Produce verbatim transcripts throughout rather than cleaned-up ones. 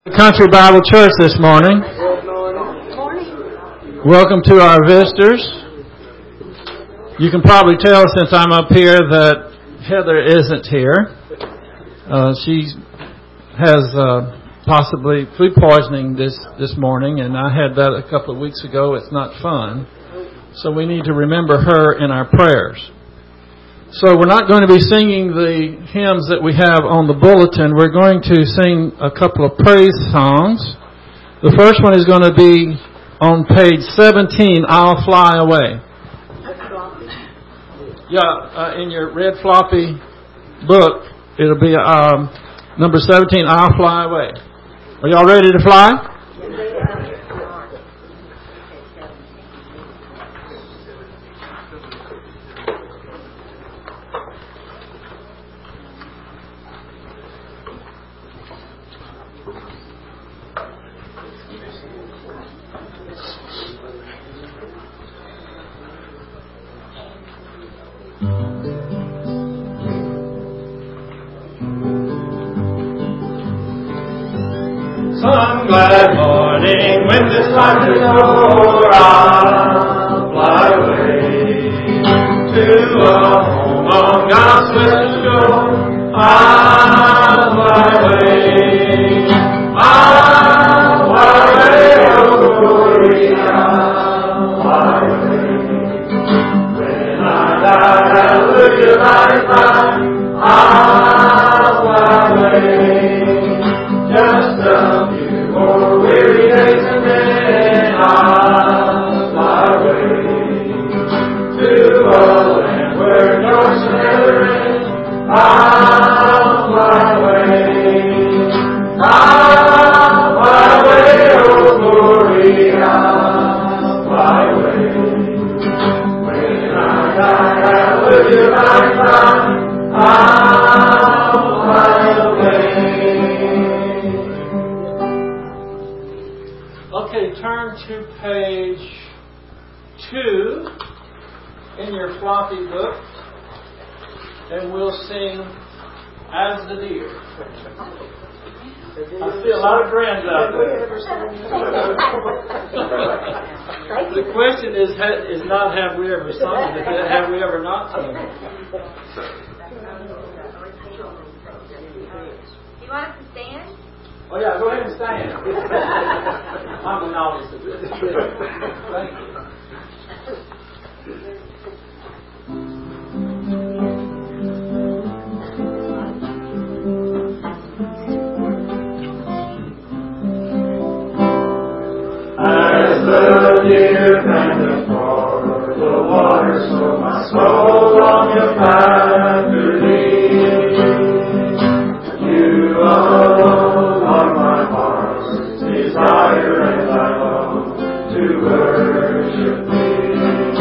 Country Bible Church this morning. Welcome to our visitors. You can probably tell since I'm up here that Heather isn't here. Uh, she has uh, possibly food poisoning this, this morning, and I had that a couple of weeks ago. It's not fun. So we need to remember her in our prayers. So we're not going to be singing the hymns that we have on the bulletin. We're going to sing a couple of praise songs. The first one is going to be on page seventeen, I'll Fly Away. Yeah, uh, in your red floppy book, it'll be um, number seventeen, I'll Fly Away. Are y'all ready to fly? Some glad morning when this life is o'er, I'll fly away to a home on God's western shore. I'll fly away, I'll fly away, oh glory, I'll fly away. When I die, hallelujah, bye-bye, I'll fly away. Just a few more weary days and then I'll fly away to a land where joy shall never end. I'll fly away, I'll fly away, oh glory, I'll fly away. When I die, hallelujah, bye-bye, I'll fly away. Okay, turn to page two in your floppy book, and we'll sing As the Deer. I see a lot of grins out there. The question is is not have we ever sung it, it's have we ever not sung it. Do you want us to stand? Oh yeah, go ahead and stand. I'm a novice at this. Thank you. As the deer panteth for the water, so my soul longeth after thee. You alone are my heart's desire, and I long to worship thee.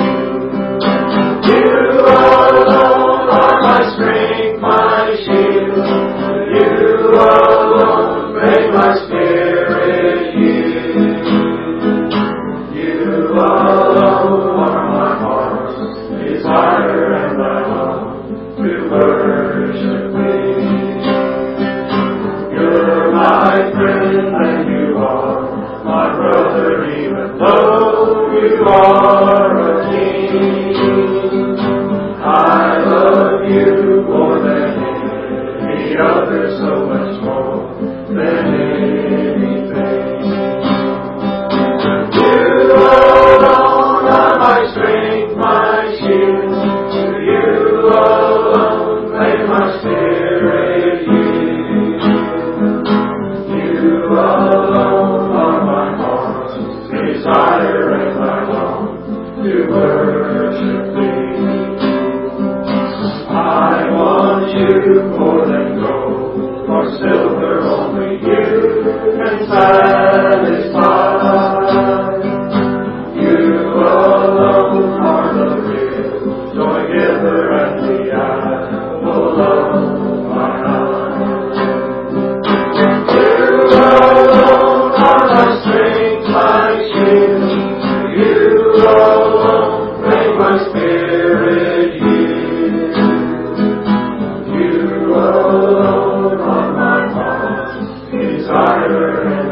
You alone are my strength, my shield. You alone make my spirit yield. You alone are my heart's desire, and I long to worship thee. You're my friend, and you are my brother, even though you are a king. I love you more than any other, so much more than anything. You alone are my strength, my shield. To you alone make my spirit yield. You alone are my heart's desire, and I long to worship thee. I want you more than gold or silver, only you can satisfy. You alone are the real joy giver and the apple of my eye. You alone are my strength, my shield. You alone make my spirit yield. You alone are my heart's desire.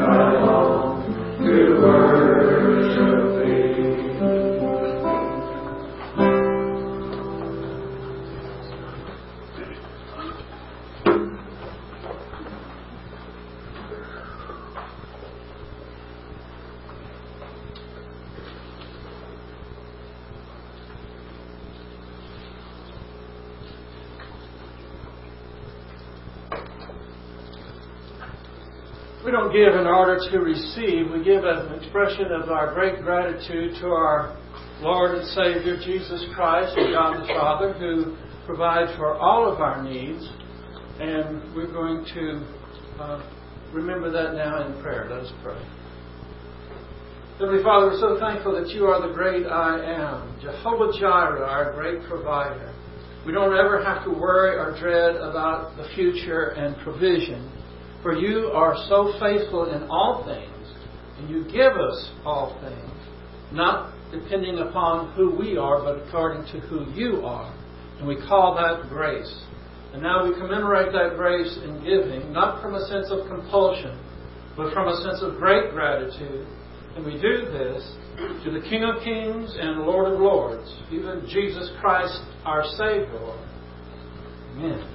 We don't give in order to receive. We give as an expression of our great gratitude to our Lord and Savior, Jesus Christ, and God the Father, who provides for all of our needs. And we're going to uh, remember that now in prayer. Let us pray. Heavenly Father, we're so thankful that you are the great I am, Jehovah Jireh, our great provider. We don't ever have to worry or dread about the future and provision, for you are so faithful in all things, and you give us all things, not depending upon who we are, but according to who you are. And we call that grace. And now we commemorate that grace in giving, not from a sense of compulsion, but from a sense of great gratitude. And we do this to the King of Kings and Lord of Lords, even Jesus Christ, our Savior. Amen.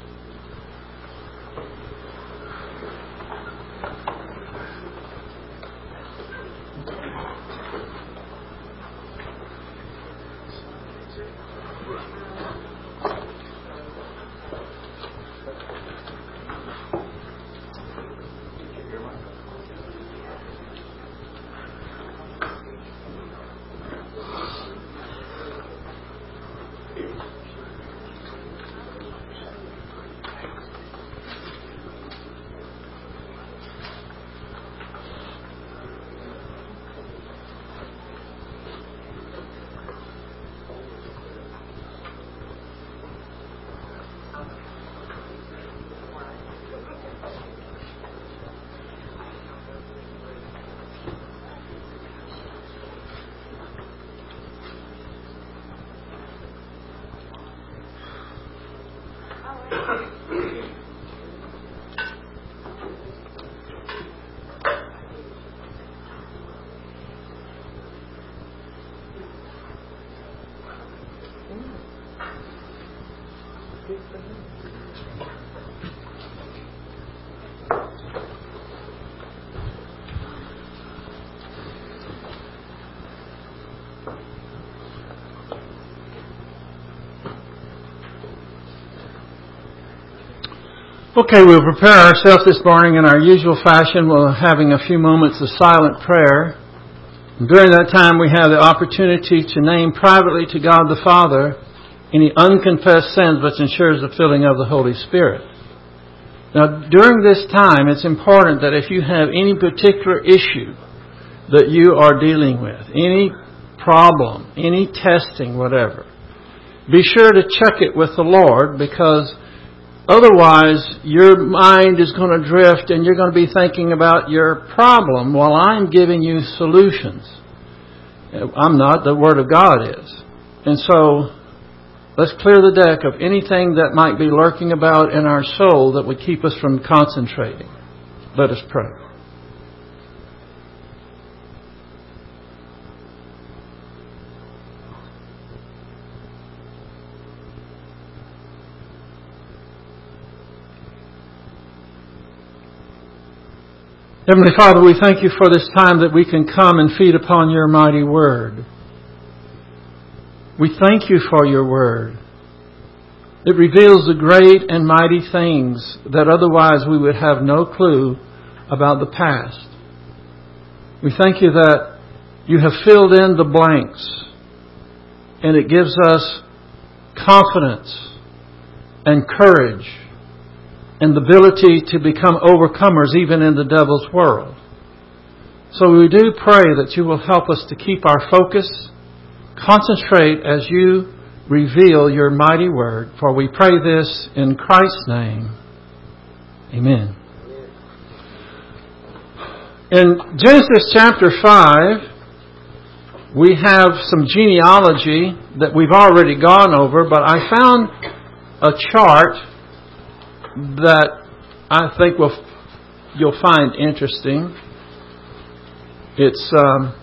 Okay, we'll prepare ourselves this morning in our usual fashion. We're having a few moments of silent prayer. And during that time, we have the opportunity to name privately to God the Father any unconfessed sins which ensures the filling of the Holy Spirit. Now, during this time, it's important that if you have any particular issue that you are dealing with, any problem, any testing, whatever, be sure to check it with the Lord, because otherwise, your mind is going to drift and you're going to be thinking about your problem while I'm giving you solutions. I'm not. The Word of God is. And so, let's clear the deck of anything that might be lurking about in our soul that would keep us from concentrating. Let us pray. Heavenly Father, we thank you for this time that we can come and feed upon your mighty word. We thank you for your word. It reveals the great and mighty things that otherwise we would have no clue about the past. We thank you that you have filled in the blanks, and it gives us confidence and courage and the ability to become overcomers even in the devil's world. So we do pray that you will help us to keep our focus, concentrate as you reveal your mighty word. For we pray this in Christ's name. Amen. In Genesis chapter five, we have some genealogy that we've already gone over, but I found a chart that I think will you'll find interesting. It's um,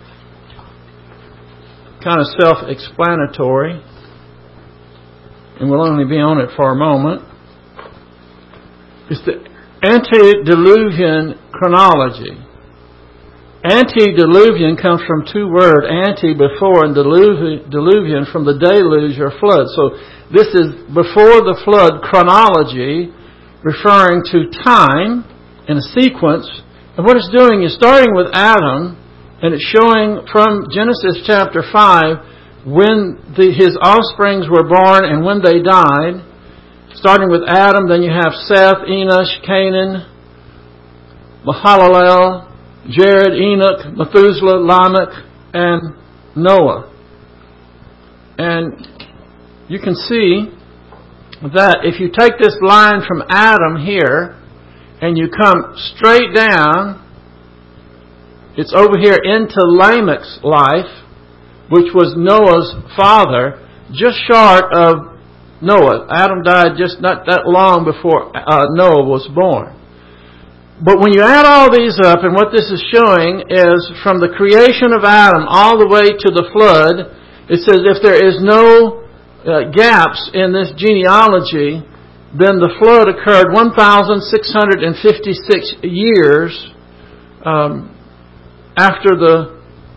kind of self-explanatory, and we'll only be on it for a moment. It's the antediluvian chronology. Antediluvian comes from two words, ante, before, and diluvian from the deluge or flood. So this is before the flood chronology, referring to time in a sequence And what it's doing is starting with Adam, and it's showing from Genesis chapter five when the, his offsprings were born and when they died. Starting with Adam, then you have Seth, Enosh, Canaan, Mahalalel, Jared, Enoch, Methuselah, Lamech, and Noah. And you can see that if you take this line from Adam here and you come straight down, it's over here into Lamech's life, which was Noah's father, just short of Noah. Adam died just not that long before uh, Noah was born. But when you add all these up, and what this is showing is from the creation of Adam all the way to the flood, it says if there is no uh, gaps in this genealogy, then the flood occurred one thousand six hundred fifty-six years um, after the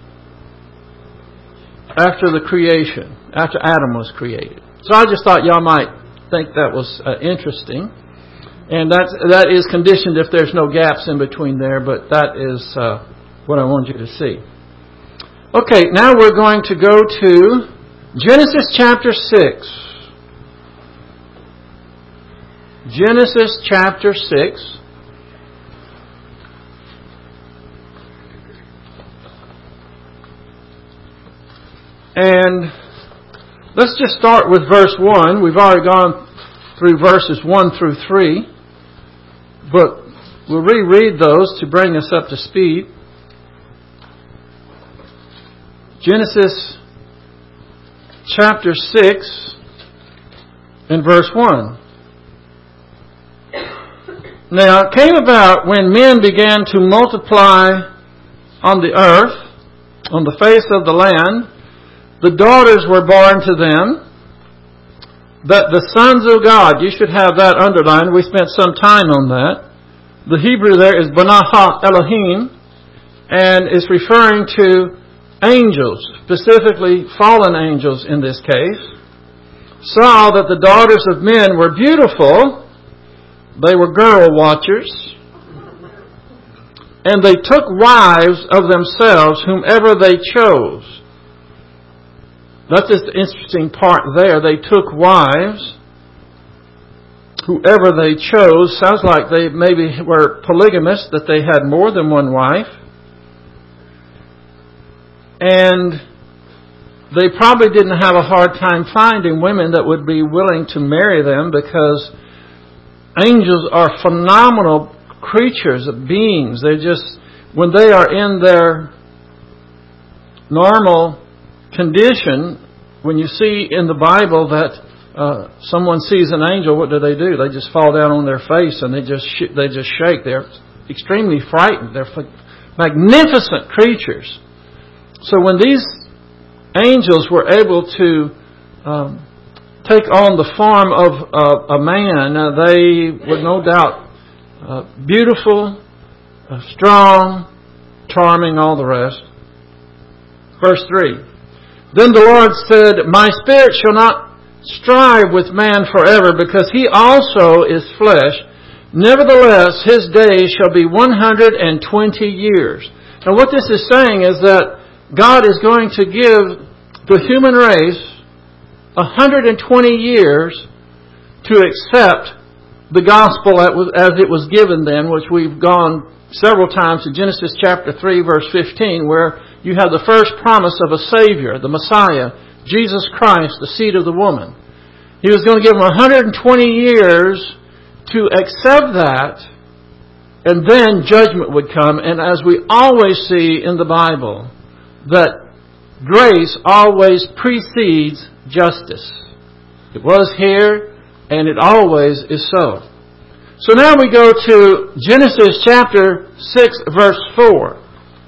after the creation, after Adam was created. So I just thought y'all might think that was uh, interesting. And that's, that is conditioned if there's no gaps in between there, but that is uh, what I want you to see. Okay, now we're going to go to Genesis chapter six. Genesis chapter six. And let's just start with verse one. We've already gone through verses one through three. But we'll reread those to bring us up to speed. Genesis chapter six and verse one. Now it came about when men began to multiply on the earth, on the face of the land, the daughters were born to them, that the sons of God, you should have that underlined. We spent some time on that. The Hebrew there is Banah Elohim, and is referring to angels, specifically fallen angels in this case, saw that the daughters of men were beautiful. They were girl watchers. And they took wives of themselves, whomever they chose. That's just the interesting part there. They took wives, whoever they chose. Sounds like they maybe were polygamous, that they had more than one wife. And they probably didn't have a hard time finding women that would be willing to marry them, because angels are phenomenal creatures, beings. They just, when they are in their normal condition, when you see in the Bible that uh, someone sees an angel, what do they do? They just fall down on their face and they just sh- they just shake. They're extremely frightened. They're magnificent creatures. So when these angels were able to um, take on the form of uh, a man, uh, they were no doubt uh, beautiful, uh, strong, charming, all the rest. Verse three. Then the Lord said, My spirit shall not strive with man forever, because he also is flesh. Nevertheless, his days shall be one hundred twenty years. Now what this is saying is that God is going to give the human race one hundred twenty years to accept the gospel as it was given then, which we've gone several times to Genesis chapter three, verse fifteen, where you have the first promise of a Savior, the Messiah, Jesus Christ, the seed of the woman. He was going to give them one hundred twenty years to accept that, and then judgment would come. And as we always see in the Bible, that grace always precedes justice. It was here, and it always is so. So now we go to Genesis chapter six, verse four.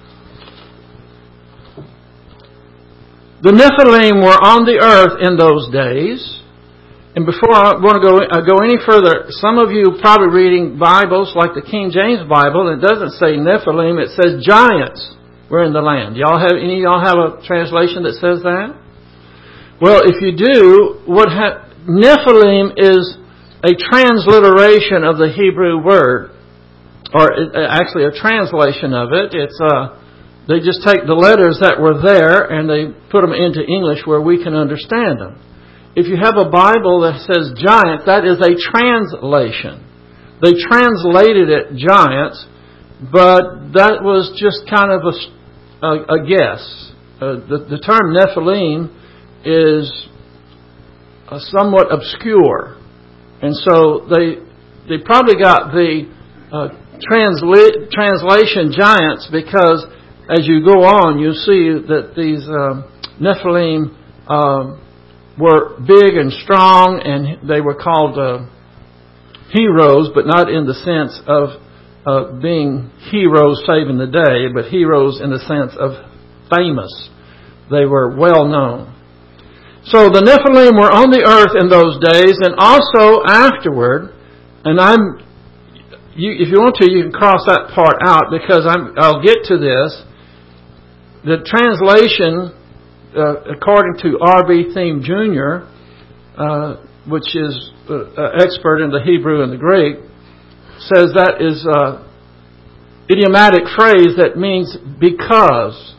The Nephilim were on the earth in those days. And before I want to go uh, go any further, some of you probably reading Bibles like the King James Bible, and it doesn't say Nephilim, it says giants were in the land. Y'all have any of y'all have a translation that says that? Well, if you do, what ha- Nephilim is a transliteration of the Hebrew word. or actually a translation of it. It's uh, they just take the letters that were there and they put them into English where we can understand them. If you have a Bible that says giant, that is a translation. They translated it giants, but that was just kind of a, a, a guess. Uh, the, the term Nephilim is uh, somewhat obscure, and so they they probably got the uh, transli- translation giants because as you go on, you see that these uh, Nephilim uh, were big and strong, and they were called uh, heroes, but not in the sense of uh, being heroes saving the day, but heroes in the sense of famous. They were well known. So the Nephilim were on the earth in those days, and also afterward. And I'm, you, if you want to, you can cross that part out because I'm, I'll get to this. The translation, uh, according to R B Thiem Junior, uh, which is an uh, expert in the Hebrew and the Greek, says that is an idiomatic phrase that means because.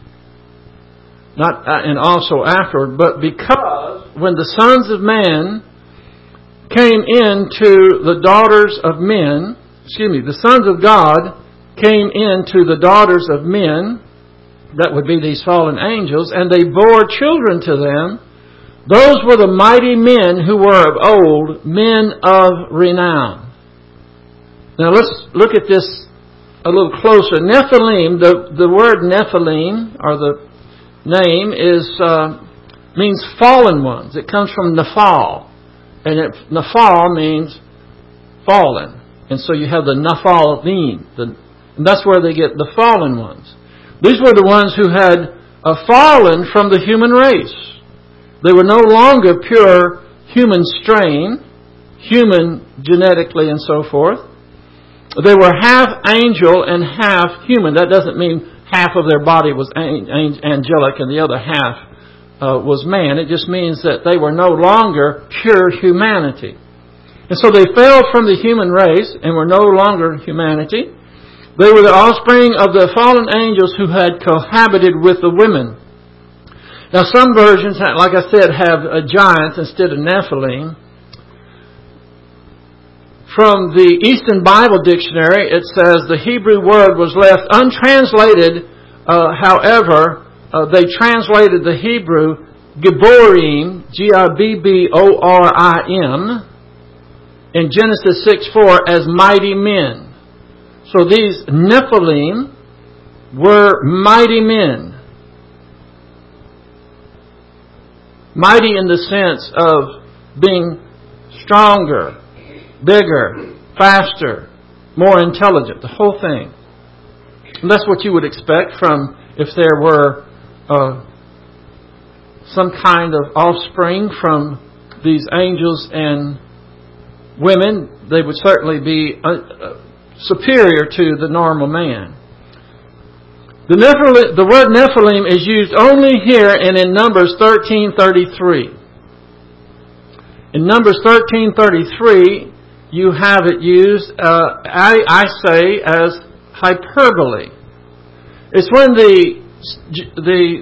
Not and also afterward, but because when the sons of man came into the daughters of men, excuse me, the sons of God came into the daughters of men, that would be these fallen angels, and they bore children to them, those were the mighty men who were of old, men of renown. Now let's look at this a little closer. Nephilim, the, the word Nephilim, or the name is uh, means fallen ones. It comes from Nephal, and it, Nephal means fallen, and so you have the Nephalim, the, and that's where they get the fallen ones. These were the ones who had uh, fallen from the human race. They were no longer pure human strain, human genetically and so forth. They were half angel and half human. That doesn't mean half of their body was angelic and the other half uh, was man. It just means that they were no longer pure humanity. And so they fell from the human race and were no longer humanity. They were the offspring of the fallen angels who had cohabited with the women. Now some versions, like I said, have uh, giants instead of Nephilim. From the Easton Bible Dictionary, it says the Hebrew word was left untranslated. Uh, however, uh, they translated the Hebrew Gibborim, G I B B O R I M, in Genesis six four as mighty men. So these Nephilim were mighty men. Mighty in the sense of being stronger, bigger, faster, more intelligent, the whole thing. And that's what you would expect from if there were uh, some kind of offspring from these angels and women. They would certainly be uh, uh, superior to the normal man. The, Nephilim, the word Nephilim is used only here and in Numbers thirteen thirty-three. In Numbers thirteen thirty-three, you have it used, uh, I, I say, as hyperbole. It's when the the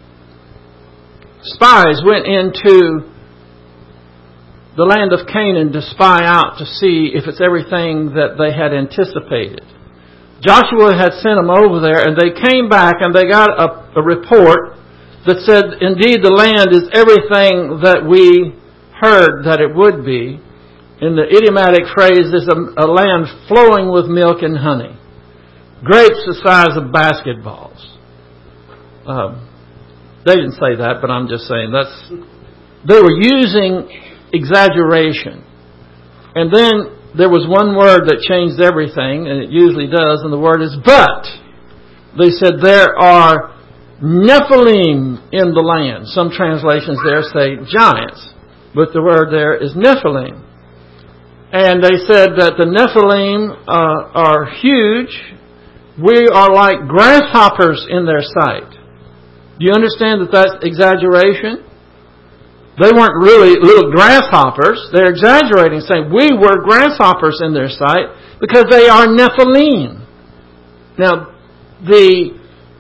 spies went into the land of Canaan to spy out to see if it's everything that they had anticipated. Joshua had sent them over there, and they came back and they got a, a report that said, indeed, the land is everything that we heard that it would be. In the idiomatic phrase, is a, a land flowing with milk and honey. Grapes the size of basketballs. Um, they didn't say that, but I'm just saying that's. They were using exaggeration. And then there was one word that changed everything, and it usually does, and the word is but. They said there are Nephilim in the land. Some translations there say giants, but the word there is Nephilim. And they said that the Nephilim uh, are huge. We are like grasshoppers in their sight. Do you understand that that's exaggeration? They weren't really little grasshoppers. They're exaggerating, saying, we were grasshoppers in their sight because they are Nephilim. Now, the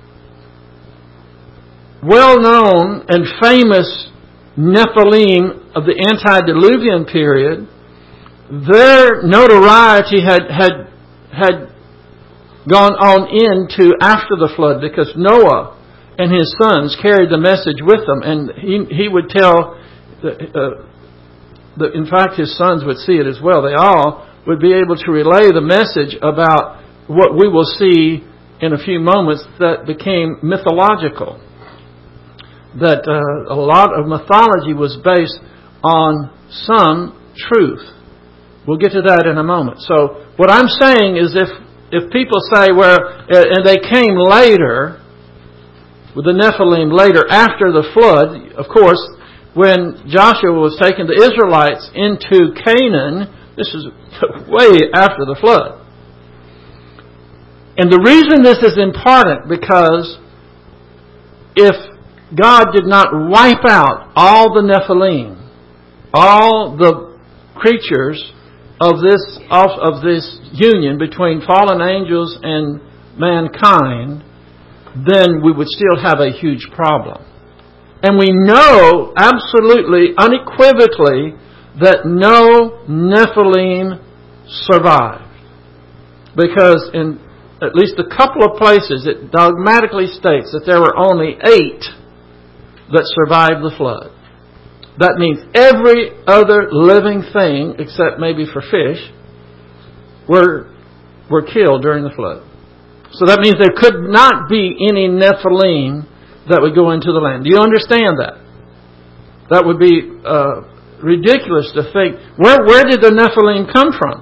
well-known and famous Nephilim of the antediluvian period, their notoriety had, had, had gone on into after the flood because Noah and his sons carried the message with them, and he he would tell, the, uh, the, in fact his sons would see it as well. They all would be able to relay the message about what we will see in a few moments that became mythological. That uh, a lot of mythology was based on some truth. We'll get to that in a moment. So what I'm saying is if if people say, well, and they came later, with the Nephilim later after the flood, of course, when Joshua was taking the Israelites into Canaan, this is way after the flood. And the reason this is important, because if God did not wipe out all the Nephilim, all the creatures of this of, of this union between fallen angels and mankind, then we would still have a huge problem. And we know absolutely, unequivocally, that no Nephilim survived. Because in at least a couple of places it dogmatically states that there were only eight that survived the flood. That means every other living thing, except maybe for fish, were, were killed during the flood. So that means there could not be any Nephilim that would go into the land. Do you understand that? That would be uh, ridiculous to think. Where, where did the Nephilim come from?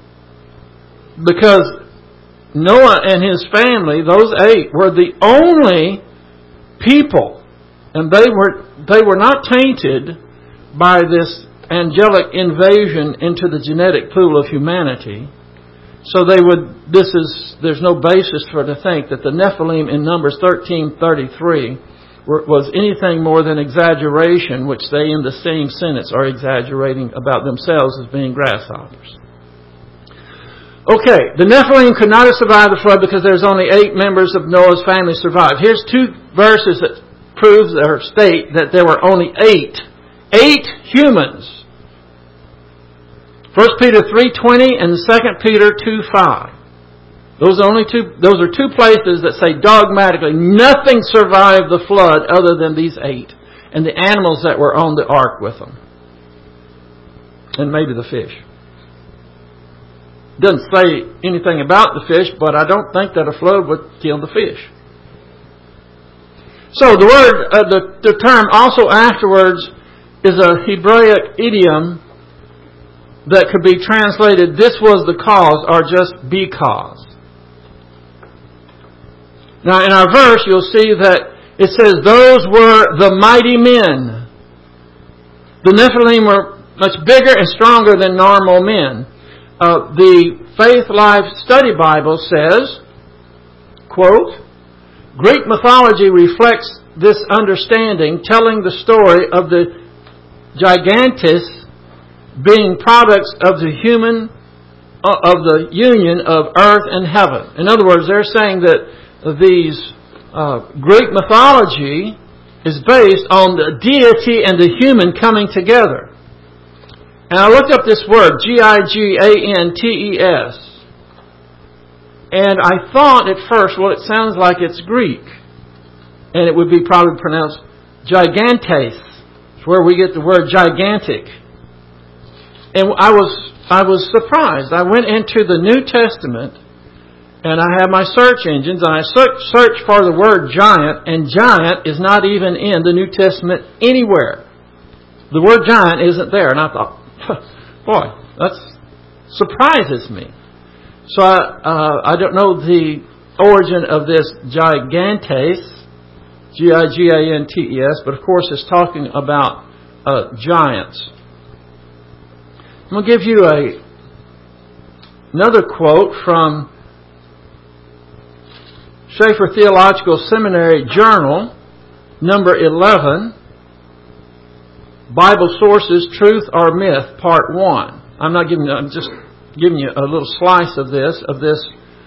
Because Noah and his family, those eight, were the only people, and they were they were not tainted by this angelic invasion into the genetic pool of humanity. So they would. This is. There's no basis for to think that the Nephilim in Numbers thirteen thirty-three were, was anything more than exaggeration, which they in the same sentence are exaggerating about themselves as being grasshoppers. Okay, the Nephilim could not have survived the flood because there's only eight members of Noah's family survived. Here's two verses that proves or state that there were only eight, eight humans. First Peter three twenty and Second Peter two five. Those are only two. Those are two places that say dogmatically nothing survived the flood other than these eight and the animals that were on the ark with them, and maybe the fish. Doesn't say anything about the fish, but I don't think that a flood would kill the fish. So the word, uh, the, the term also afterwards is a Hebraic idiom that could be translated, this was the cause, or just because. Now in our verse you'll see that it says those were the mighty men. The Nephilim were much bigger and stronger than normal men. Uh, the Faith Life Study Bible says, quote, Greek mythology reflects this understanding, telling the story of the gigantes being products of the human, uh, of the union of earth and heaven. In other words, they're saying that these uh, Greek mythology is based on the deity and the human coming together. And I looked up this word, G I G A N T E S. And I thought at first, well, it sounds like it's Greek. And it would be probably pronounced gigantes. It's where we get the word gigantic. And I was I was surprised. I went into the New Testament, and I have my search engines, and I searched for the word giant, and giant is not even in the New Testament anywhere. The word giant isn't there. And I thought, boy, that surprises me. So I, uh, I don't know the origin of this gigantes, G I G A N T E S, but of course it's talking about uh, giants. I'm going to give you a another quote from Schaeffer Theological Seminary Journal, number eleven, Bible Sources, Truth or Myth, Part one. I'm not giving you, I'm just giving you a little slice of this, of this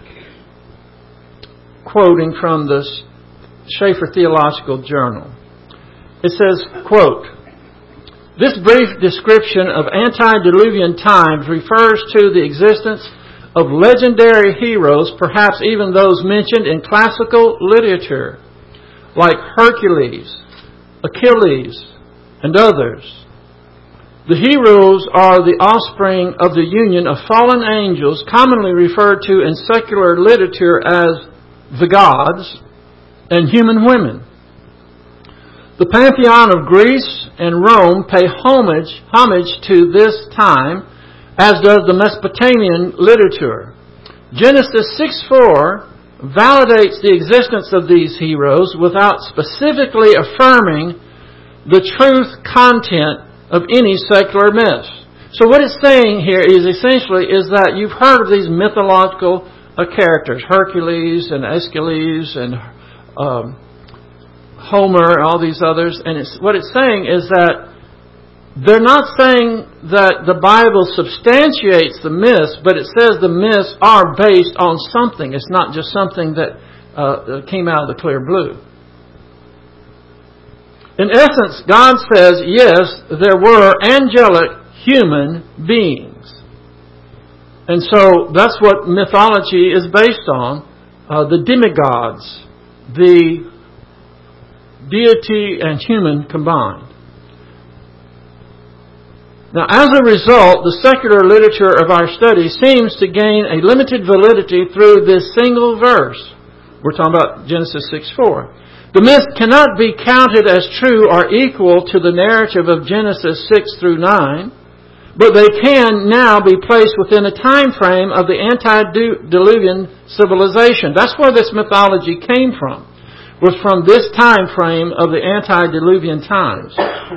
quoting from the Schaeffer Theological Journal. It says, quote, "This brief description of antediluvian times refers to the existence of legendary heroes, perhaps even those mentioned in classical literature, like Hercules, Achilles, and others. The heroes are the offspring of the union of fallen angels, commonly referred to in secular literature as the gods, and human women. The pantheon of Greece and Rome pay homage, homage to this time, as does the Mesopotamian literature. Genesis six four validates the existence of these heroes without specifically affirming the truth content of any secular myth." So what it's saying here is essentially is that you've heard of these mythological uh, characters, Hercules and Aeschylus and um, Homer, all these others, and it's, what it's saying is that they're not saying that the Bible substantiates the myths, but it says the myths are based on something. It's not just something that uh, came out of the clear blue. In essence, God says, yes, there were angelic human beings. And so that's what mythology is based on. Uh, the demigods, the deity and human combined. Now, as a result, the secular literature of our study seems to gain a limited validity through this single verse. We're talking about Genesis six four. The myth cannot be counted as true or equal to the narrative of Genesis six through nine, but they can now be placed within a time frame of the antediluvian civilization. That's where this mythology came from, was from this time frame of the antediluvian times.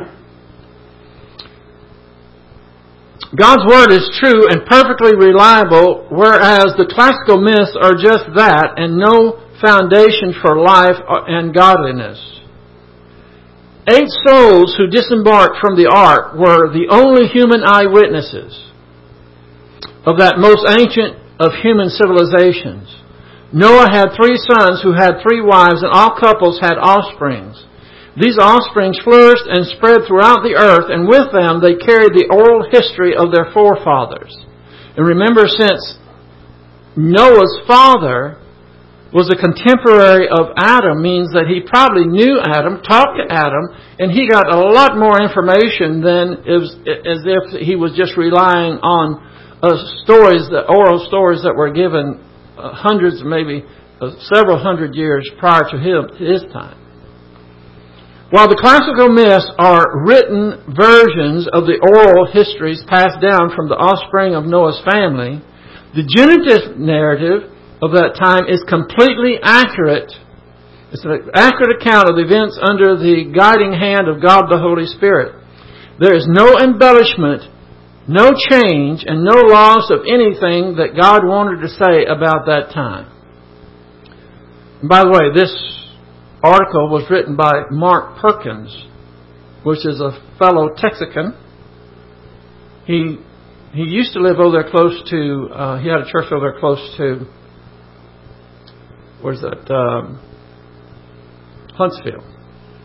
God's Word is true and perfectly reliable, whereas the classical myths are just that and no foundation for life and godliness. Eight souls who disembarked from the ark were the only human eyewitnesses of that most ancient of human civilizations. Noah had three sons who had three wives, and all couples had offsprings. These offsprings flourished and spread throughout the earth, and with them they carried the oral history of their forefathers. And remember, since Noah's father was a contemporary of Adam, means that he probably knew Adam, talked to Adam, and he got a lot more information than as, as if he was just relying on uh, stories, the oral stories that were given uh, hundreds, maybe uh, several hundred years prior to him, to his time. While the classical myths are written versions of the oral histories passed down from the offspring of Noah's family, the genitive narrative of that time is completely accurate. It's an accurate account of the events under the guiding hand of God the Holy Spirit. There is no embellishment, no change, and no loss of anything that God wanted to say about that time. And by the way, this article was written by Mark Perkins, which is a fellow Texican. He he used to live over there close to, uh, he had a church over there close to, where's that, um, Huntsville.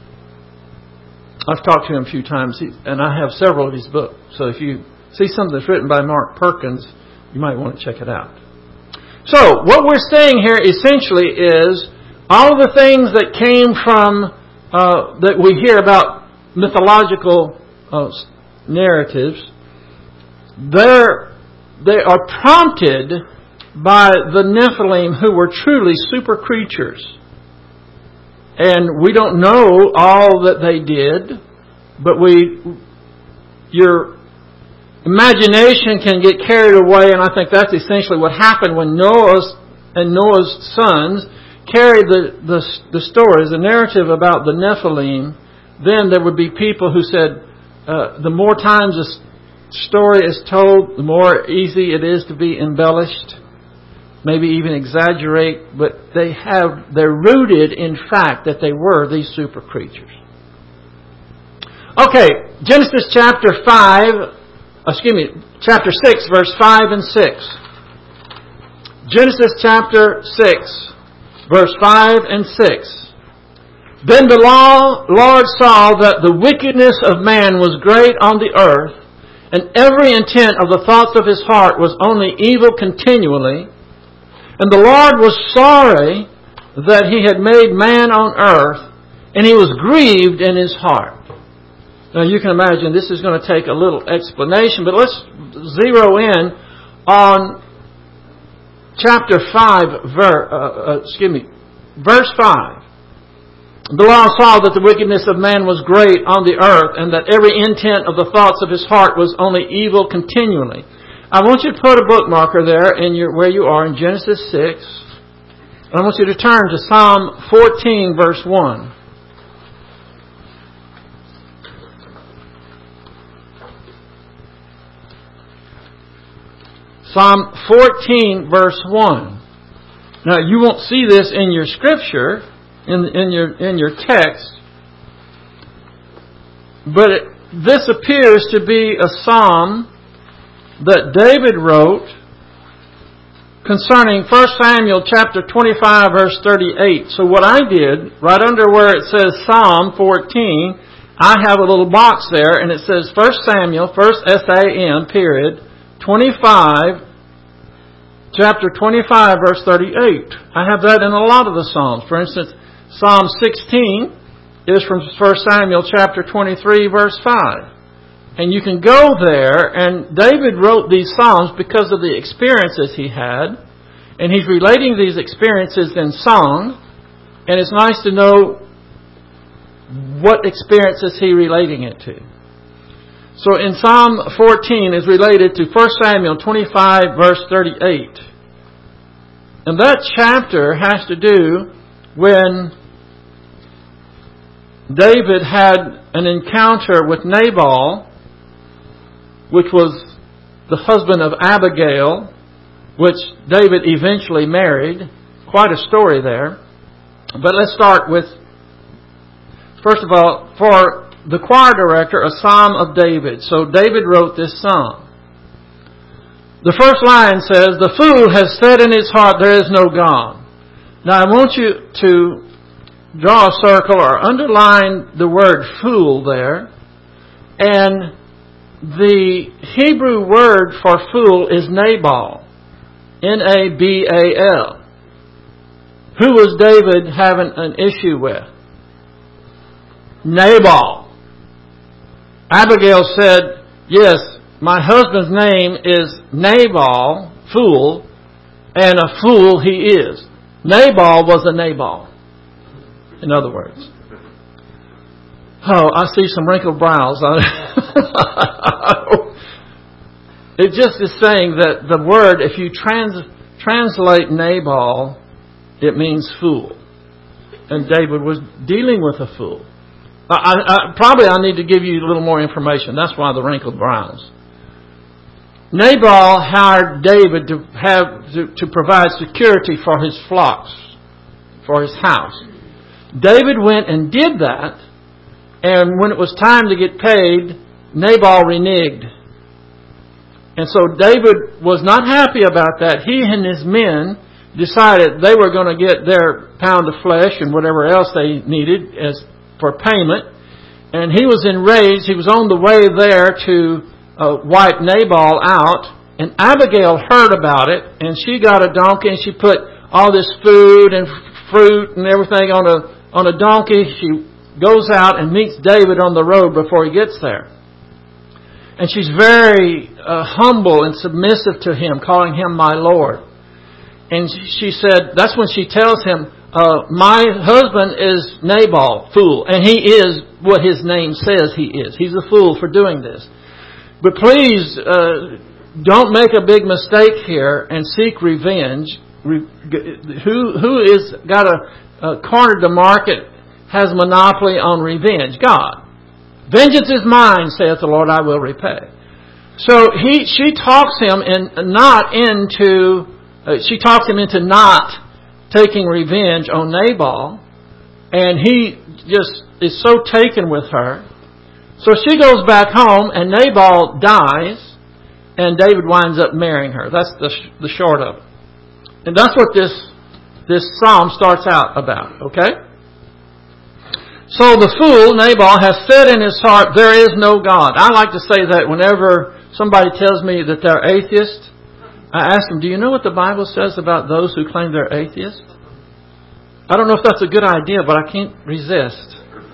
I've talked to him a few times, he, and I have several of his books. So if you see something that's written by Mark Perkins, you might want to check it out. So what we're saying here essentially is all of the things that came from, uh, that we hear about mythological uh, narratives, they're, they are prompted by the Nephilim, who were truly super creatures. And we don't know all that they did, but we, your imagination can get carried away, and I think that's essentially what happened when Noah's and Noah's sons carried the, the, the stories, the narrative about the Nephilim. Then there would be people who said, uh, the more times a story is told, the more easy it is to be embellished, maybe even exaggerate, but they have, they're rooted in fact that they were these super creatures. Okay, Genesis chapter five, excuse me, chapter six, verse five and six. Genesis chapter six, verse five and six. Then the Lord saw that the wickedness of man was great on the earth, and every intent of the thoughts of his heart was only evil continually. And the Lord was sorry that he had made man on earth, and he was grieved in his heart. Now you can imagine this is going to take a little explanation, but let's zero in on chapter five, ver, uh, uh, excuse me, verse five. The Lord saw that the wickedness of man was great on the earth, and that every intent of the thoughts of his heart was only evil continually. I want you to put a bookmarker there in your where you are in Genesis six. I want you to turn to Psalm fourteen, verse one. Psalm fourteen, verse one. Now, you won't see this in your scripture, in, in your in your text, but it, this appears to be a psalm that David wrote concerning First Samuel chapter twenty-five, verse thirty-eight. So what I did, right under where it says Psalm fourteen, I have a little box there, and it says First Samuel, first S A M, period, twenty-five, chapter twenty-five, verse thirty-eight. I have that in a lot of the Psalms. For instance, Psalm sixteen is from First Samuel chapter twenty-three, verse five. And you can go there, and David wrote these Psalms because of the experiences he had. And he's relating these experiences in song. And it's nice to know what experiences he's relating it to. So in Psalm fourteen is related to First Samuel twenty-five, verse thirty-eight. And that chapter has to do when David had an encounter with Nabal, which was the husband of Abigail, which David eventually married. Quite a story there. But let's start with, first of all, for the choir director, a psalm of David. So David wrote this psalm. The first line says, "The fool has said in his heart, there is no God." Now I want you to draw a circle or underline the word fool there. And the Hebrew word for fool is Nabal. N A B A L. Who was David having an issue with? Nabal. Abigail said, yes, my husband's name is Nabal, fool, and a fool he is. Nabal was a Nabal, in other words. Oh, I see some wrinkled brows. It just is saying that the word, if you trans, translate Nabal, it means fool. And David was dealing with a fool. I, I, probably I need to give you a little more information. That's why the wrinkled brows. Nabal hired David to have to, to provide security for his flocks, for his house. David went and did that, and when it was time to get paid, Nabal reneged. And so David was not happy about that. He and his men decided they were going to get their pound of flesh and whatever else they needed as for payment. And he was enraged. He was on the way there to uh, wipe Nabal out. And Abigail heard about it, and she got a donkey, and she put all this food and fruit and everything on a on a donkey. She goes out and meets David on the road before he gets there. And she's very uh, humble and submissive to him, calling him my Lord. And she said, that's when she tells him, uh, my husband is Nabal, fool. And he is what his name says he is. He's a fool for doing this. But please, uh, don't make a big mistake here and seek revenge. Re- who who is got a, a cornered the market, has monopoly on revenge? God. Vengeance is mine, saith the Lord, I will repay. So he, she talks him in, not into, uh, she talks him into not taking revenge on Nabal, and he just is so taken with her So she goes back home, and Nabal dies, and David winds up marrying her. That's the the short of it. And that's what this this psalm starts out about, okay? So the fool, Nabal, has said in his heart, there is no God. I like to say that whenever somebody tells me that they're atheist, I ask them, do you know what the Bible says about those who claim they're atheists? I don't know if that's a good idea, but I can't resist.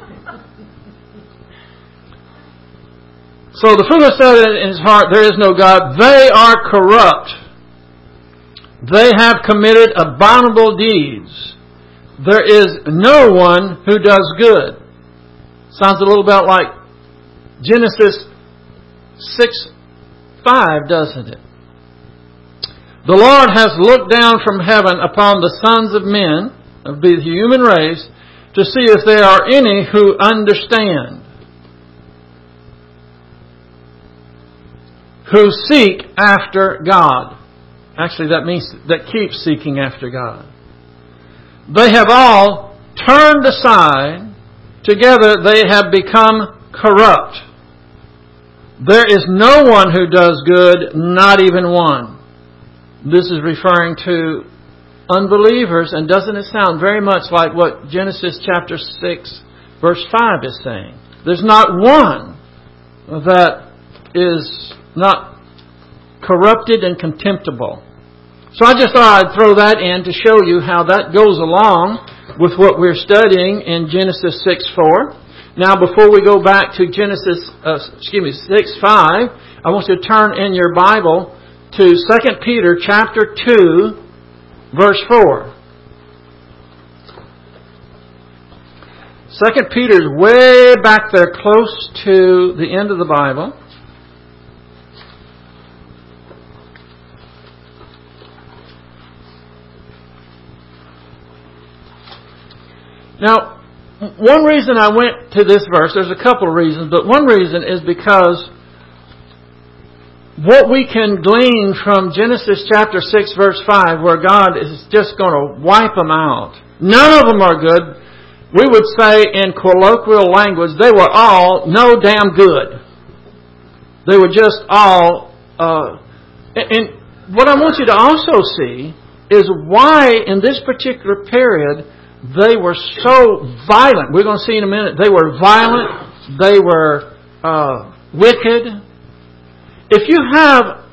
So the fool has said in his heart, there is no God. They are corrupt. They have committed abominable deeds. There is no one who does good. Sounds a little bit like Genesis six five, doesn't it? The Lord has looked down from heaven upon the sons of men, of the human race, to see if there are any who understand, who seek after God. Actually, that means that keep seeking after God. They have all turned aside. Together they have become corrupt. There is no one who does good, not even one. This is referring to unbelievers, and doesn't it sound very much like what Genesis chapter six verse five is saying? There's not one that is not corrupted and contemptible. So I just thought I'd throw that in to show you how that goes along with what we're studying in Genesis six four. Now, before we go back to Genesis, uh, excuse me, six five, I want you to turn in your Bible to Second Peter chapter two, verse four. Second Peter's way back there, close to the end of the Bible. Now, one reason I went to this verse, there's a couple of reasons, but one reason is because what we can glean from Genesis chapter six verse five, where God is just going to wipe them out. None of them are good. We would say in colloquial language, they were all no damn good. They were just all... Uh, and what I want you to also see is why in this particular period they were so violent. We're going to see in a minute. They were violent. They were uh, wicked. If you have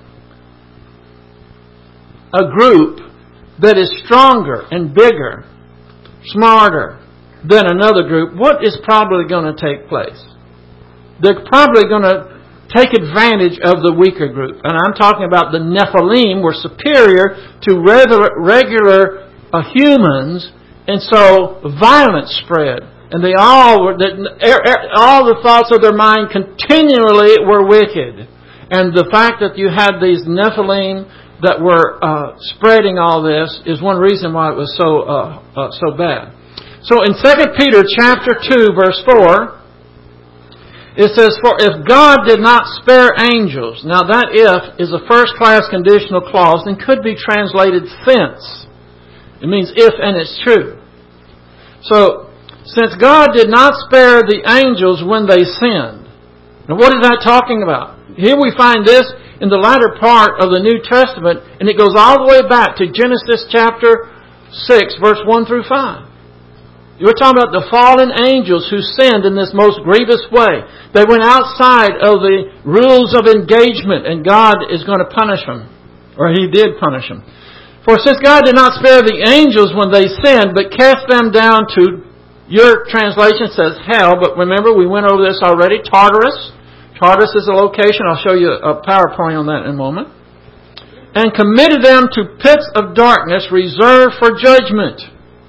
a group that is stronger and bigger, smarter than another group, what is probably going to take place? They're probably going to take advantage of the weaker group. And I'm talking about the Nephilim were superior to regular, regular uh, humans. And so violence spread, and they all were, all the thoughts of their mind continually were wicked. And the fact that you had these Nephilim that were uh, spreading all this is one reason why it was so uh, uh, so bad. So in Second Peter chapter two, verse four, it says, "For if God did not spare angels," now that "if" is a first-class conditional clause and could be translated "since." It means if and it's true. So, since God did not spare the angels when they sinned. Now what is that talking about? Here we find this in the latter part of the New Testament, and it goes all the way back to Genesis chapter six, verse one through five. We're talking about the fallen angels who sinned in this most grievous way. They went outside of the rules of engagement, and God is going to punish them. Or He did punish them. For since God did not spare the angels when they sinned, but cast them down to, your translation says hell, but remember we went over this already, Tartarus. Tartarus is a location. I'll show you a PowerPoint on that in a moment. And committed them to pits of darkness reserved for judgment.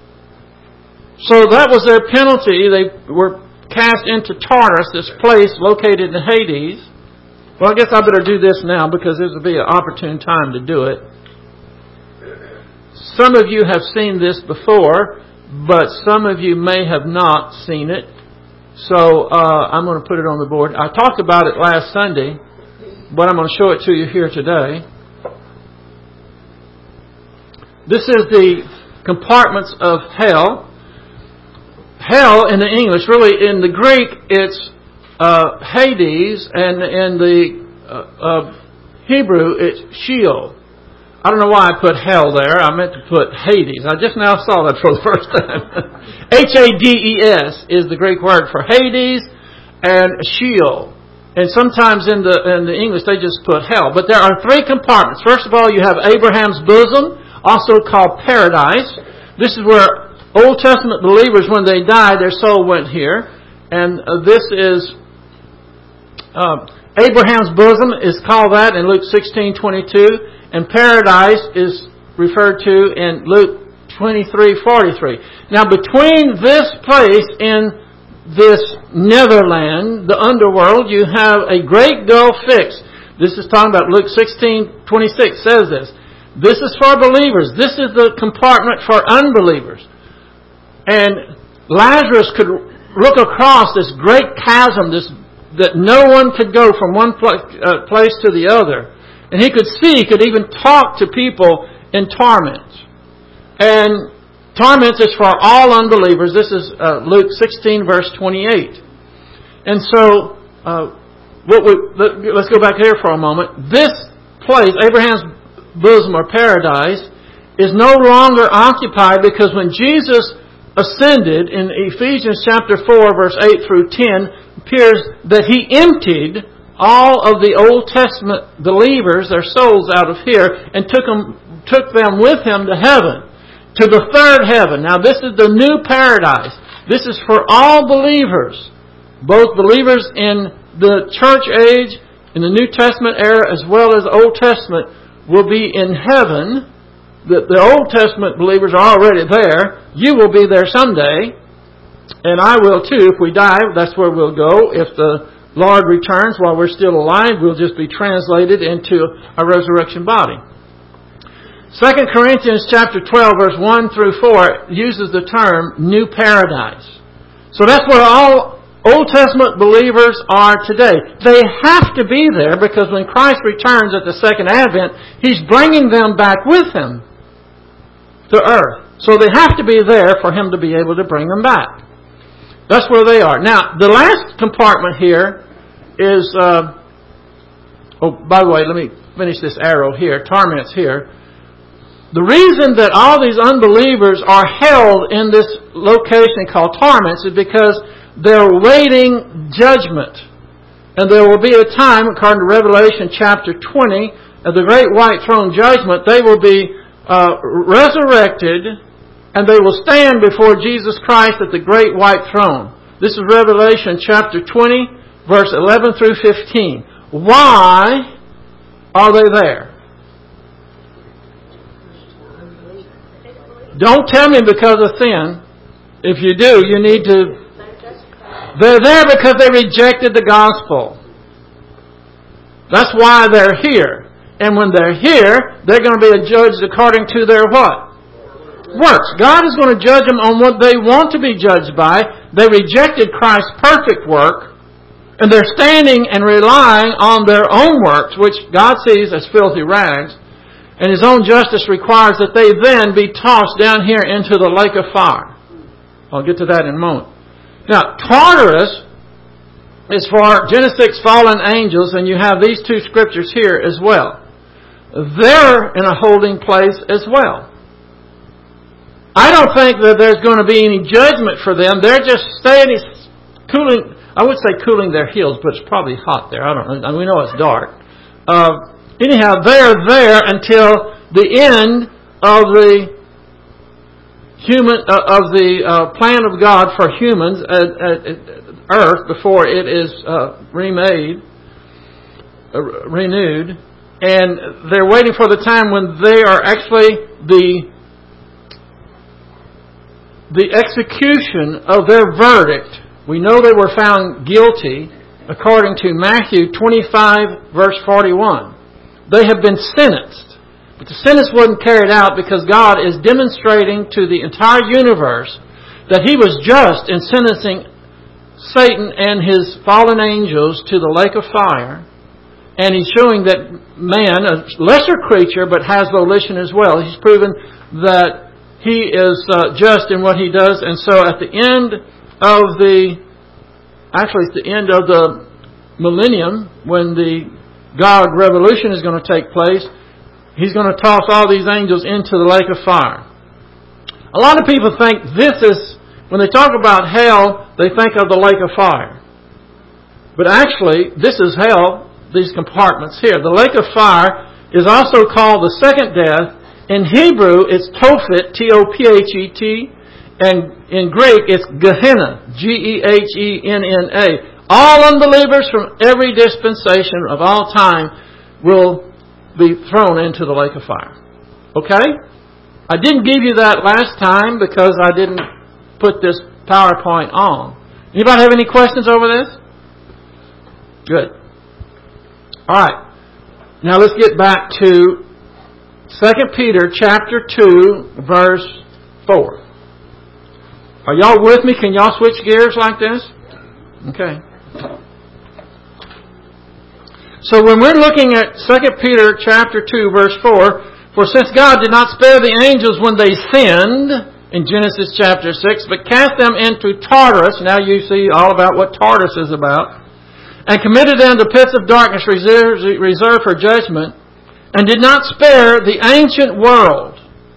So that was their penalty. They were cast into Tartarus, this place located in Hades. Well, I guess I better do this now because this will be an opportune time to do it. Some of you have seen this before, but some of you may have not seen it. So uh, I'm going to put it on the board. I talked about it last Sunday, but I'm going to show it to you here today. This is the compartments of hell. Hell in the English, really in the Greek, it's uh, Hades, and in the uh, uh, Hebrew it's Sheol. I don't know why I put hell there. I meant to put Hades. I just now saw that for the first time. H A D E S is the Greek word for Hades, and Sheol. And sometimes in the in the English they just put hell. But there are three compartments. First of all, you have Abraham's bosom, also called paradise. This is where Old Testament believers, when they died, their soul went here. And uh, this is uh, Abraham's bosom is called that in Luke sixteen twenty-two. And paradise is referred to in Luke twenty-three forty-three. Now, between this place in this netherland, the underworld, you have a great gulf fixed. This is talking about Luke sixteen twenty-six says this. This is for believers. This is the compartment for unbelievers. And Lazarus could look across this great chasm, this that no one could go from one place, uh, place to the other. And he could see, he could even talk to people in torments. And torments is for all unbelievers. This is uh, Luke sixteen, verse twenty-eight. And so, uh, what we, let's go back here for a moment. This place, Abraham's bosom or paradise, is no longer occupied, because when Jesus ascended in Ephesians chapter four, verse eight through ten, appears that He emptied all of the Old Testament believers, their souls, out of here, and took them, took them with Him to heaven, to the third heaven. Now this is the new paradise. This is for all believers, both believers in the church age, in the New Testament era, as well as Old Testament, will be in heaven. The, the Old Testament believers are already there. You will be there someday, and I will too. If we die, that's where we'll go. If the Lord returns while we're still alive, we'll just be translated into a resurrection body. Second Corinthians chapter twelve, verse one through four uses the term new paradise. So that's where all Old Testament believers are today. They have to be there, because when Christ returns at the second advent, He's bringing them back with Him to earth. So they have to be there for Him to be able to bring them back. That's where they are. Now, the last compartment here is, uh, oh, by the way, let me finish this arrow here, torments here. The reason that all these unbelievers are held in this location called torments is because they're waiting judgment. And there will be a time, according to Revelation chapter twenty, of the great white throne judgment, they will be uh, resurrected, and they will stand before Jesus Christ at the great white throne. This is Revelation chapter twenty, verse eleven through fifteen. Why are they there? Don't tell me because of sin. If you do, you need to... They're there because they rejected the gospel. That's why they're here. And when they're here, they're going to be judged according to their what? Works. God is going to judge them on what they want to be judged by. They rejected Christ's perfect work, and they're standing and relying on their own works, which God sees as filthy rags, and His own justice requires that they then be tossed down here into the lake of fire. I'll get to that in a moment. Now, Tartarus is for Genesis fallen angels, and you have these two scriptures here as well. They're in a holding place as well. I don't think that there's going to be any judgment for them. They're just staying, cooling, I would say cooling their heels, but it's probably hot there. I don't know. We know it's dark. Uh, anyhow, they're there until the end of the human, uh, of the uh, plan of God for humans at, at, at earth before it is uh, remade, uh, renewed. And they're waiting for the time when they are actually the the execution of their verdict. We know they were found guilty according to Matthew twenty-five, verse forty-one. They have been sentenced. But the sentence wasn't carried out because God is demonstrating to the entire universe that He was just in sentencing Satan and his fallen angels to the lake of fire. And He's showing that man, a lesser creature, but has volition as well. He's proven that He is uh, just in what He does. And so at the end of the actually it's the end of the millennium when the Gog revolution is going to take place. He's going to toss all these angels into the lake of fire. A lot of people think this is, when they talk about hell, they think of the lake of fire. But actually, this is hell, these compartments here. The lake of fire is also called the second death. In Hebrew, it's Tophet, T O P H E T. And in Greek, it's Gehenna, G E H E N N A. All unbelievers from every dispensation of all time will be thrown into the lake of fire. Okay? I didn't give you that last time because I didn't put this PowerPoint on. Anybody have any questions over this? Good. All right. Now let's get back to Second Peter chapter two, verse four. Are y'all with me? Can y'all switch gears like this? Okay. So when we're looking at Second Peter chapter two, verse four, for since God did not spare the angels when they sinned, in Genesis chapter six, but cast them into Tartarus, now you see all about what Tartarus is about, and committed them to pits of darkness reserved, reserved for judgment, and did not spare the ancient world,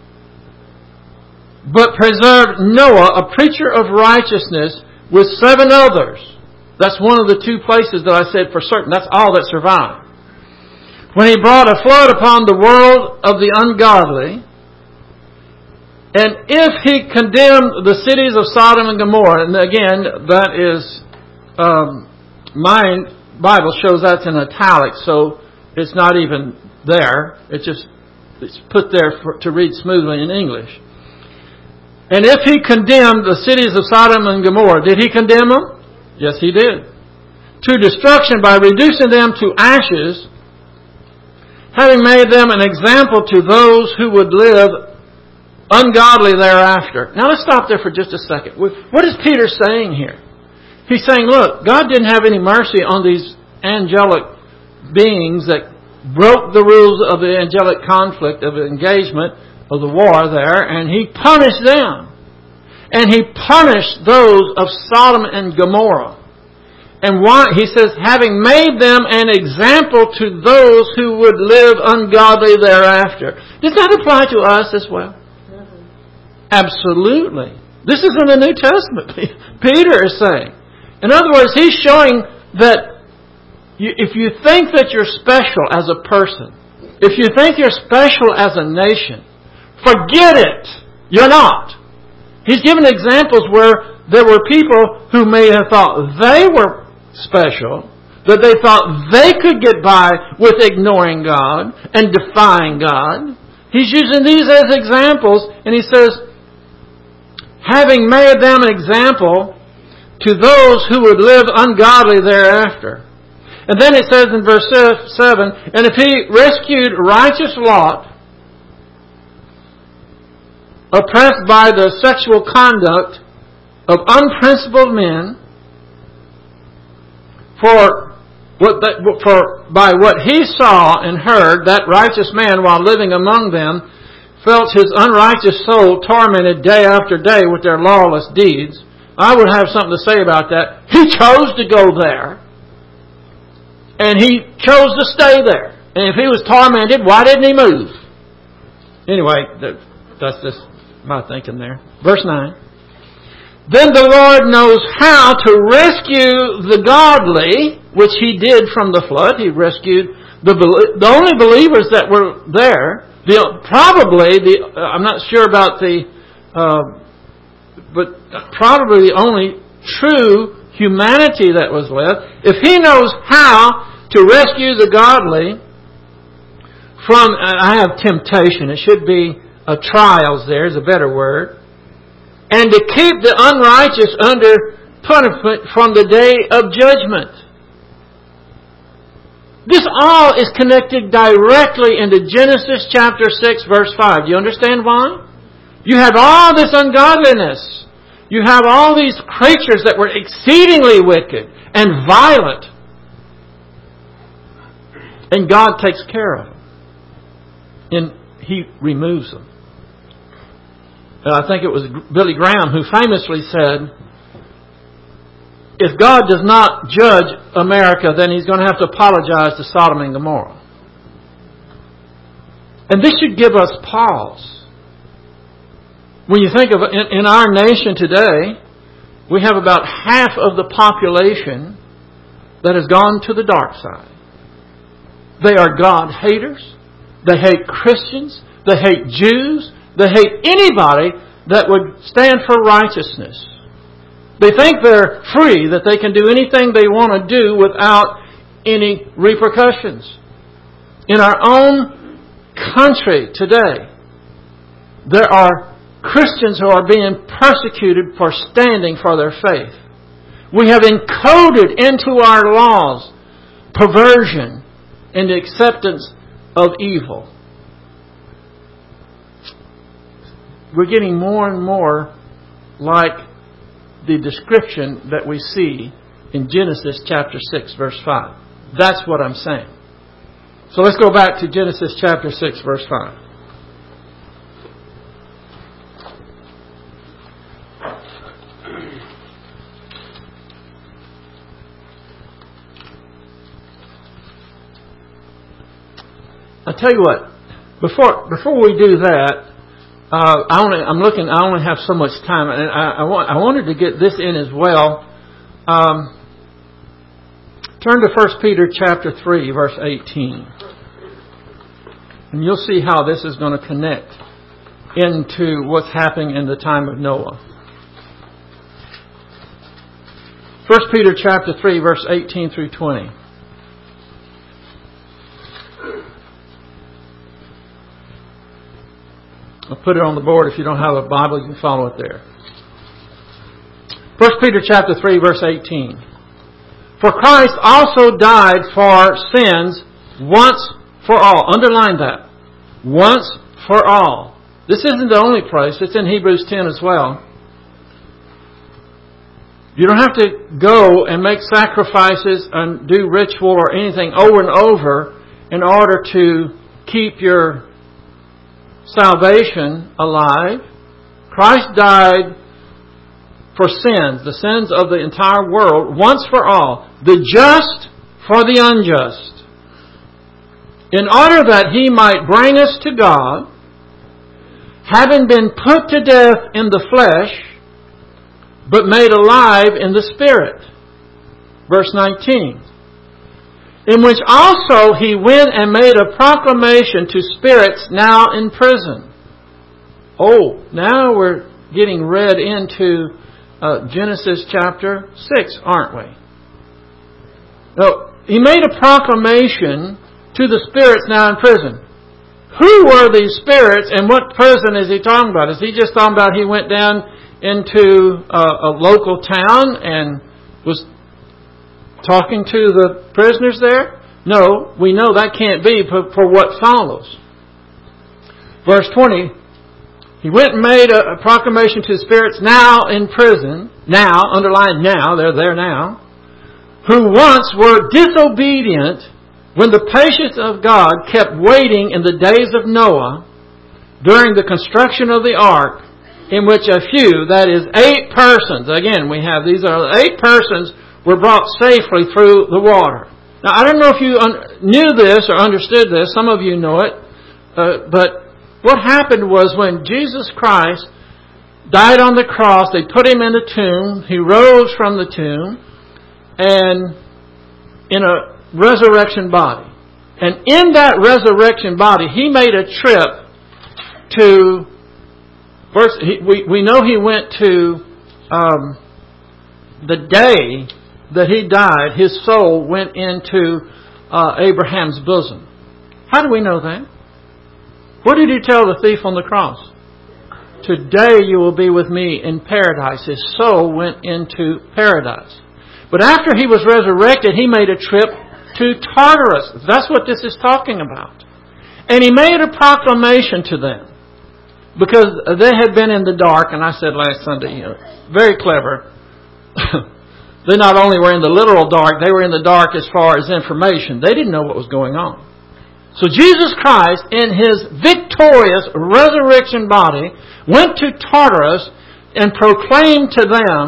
but preserved Noah, a preacher of righteousness, with seven others. That's one of the two places that I said for certain. That's all that survived. When He brought a flood upon the world of the ungodly, and if He condemned the cities of Sodom and Gomorrah, and again, that is, um, my Bible shows that's in italics, so it's not even there. It's just it's put there for, to read smoothly in English. And if He condemned the cities of Sodom and Gomorrah, did He condemn them? Yes, He did. To destruction by reducing them to ashes, having made them an example to those who would live ungodly thereafter. Now let's stop there for just a second. What is Peter saying here? He's saying, look, God didn't have any mercy on these angelic beings that broke the rules of the angelic conflict, of engagement, of the war there, and He punished them. And He punished those of Sodom and Gomorrah. And why? He says, having made them an example to those who would live ungodly thereafter. Does that apply to us as well? Mm-hmm. Absolutely. This is in the New Testament. Peter is saying. In other words, he's showing that you, if you think that you're special as a person, if you think you're special as a nation, forget it. You're not. He's given examples where there were people who may have thought they were special, that they thought they could get by with ignoring God and defying God. He's using these as examples, and he says, having made them an example to those who would live ungodly thereafter. And then it says in verse seven, and if He rescued righteous Lot, oppressed by the sexual conduct of unprincipled men, for what that, for by what he saw and heard, that righteous man, while living among them, felt his unrighteous soul tormented day after day with their lawless deeds. I would have something to say about that. He chose to go there, and he chose to stay there. And if he was tormented, why didn't he move? Anyway, that's just my thinking there. Verse nine. Then the Lord knows how to rescue the godly, which He did from the flood. He rescued the the only believers that were there. The probably the I'm not sure about the, uh, but probably the only true humanity that was left. If He knows how to rescue the godly from, I have temptation. It should be uh, trials. There is a better word. And to keep the unrighteous under punishment from the day of judgment. This all is connected directly into Genesis chapter six, verse five. Do you understand why? You have all this ungodliness. You have all these creatures that were exceedingly wicked and violent. And God takes care of them. And He removes them. I think it was Billy Graham who famously said, if God does not judge America, then He's going to have to apologize to Sodom and Gomorrah. And this should give us pause. When you think of it, in, in our nation today, we have about half of the population that has gone to the dark side. They are God haters. They hate Christians. They hate Jews. They hate anybody that would stand for righteousness. They think they're free, that they can do anything they want to do without any repercussions. In our own country today, there are Christians who are being persecuted for standing for their faith. We have encoded into our laws perversion and the acceptance of evil. We're getting more and more like the description that we see in Genesis chapter six, verse five. That's what I'm saying. So let's go back to Genesis chapter six, verse five. I'll tell you what, before before we do that, uh, I only, I'm looking, I only have so much time, and I, I, want, I wanted to get this in as well. Um, turn to First Peter chapter three, verse eighteen. And you'll see how this is going to connect into what's happening in the time of Noah. First Peter chapter three, verse eighteen through twenty. I'll put it on the board. If you don't have a Bible, you can follow it there. First Peter chapter three, verse eighteen. For Christ also died for sins once for all. Underline that. Once for all. This isn't the only place. It's in Hebrews ten as well. You don't have to go and make sacrifices and do ritual or anything over and over in order to keep your salvation alive. Christ died for sins, the sins of the entire world, once for all, the just for the unjust, in order that He might bring us to God, having been put to death in the flesh, but made alive in the Spirit. Verse nineteen. In which also He went and made a proclamation to spirits now in prison. Oh, now we're getting read into uh, Genesis chapter six, aren't we? No, He made a proclamation to the spirits now in prison. Who were these spirits and what prison is He talking about? Is He just talking about He went down into a, a local town and was talking to the prisoners there? No, we know that can't be for, for what follows. Verse twenty, He went and made a, a proclamation to the spirits now in prison, now, underline now, they're there now, who once were disobedient when the patience of God kept waiting in the days of Noah during the construction of the ark, in which a few, that is eight persons, again we have, these are eight persons, were brought safely through the water. Now, I don't know if you un- knew this or understood this. Some of you know it. Uh, but what happened was when Jesus Christ died on the cross, they put Him in the tomb. He rose from the tomb and in a resurrection body. And in that resurrection body, He made a trip to... First, he, we, we know He went to um, the day that He died, His soul went into uh, Abraham's bosom. How do we know that? What did He tell the thief on the cross? Today you will be with me in paradise. His soul went into paradise. But after He was resurrected, He made a trip to Tartarus. That's what this is talking about. And He made a proclamation to them. Because they had been in the dark, and I said last Sunday, you know, very clever. They not only were in the literal dark, they were in the dark as far as information. They didn't know what was going on. So Jesus Christ, in His victorious resurrection body, went to Tartarus and proclaimed to them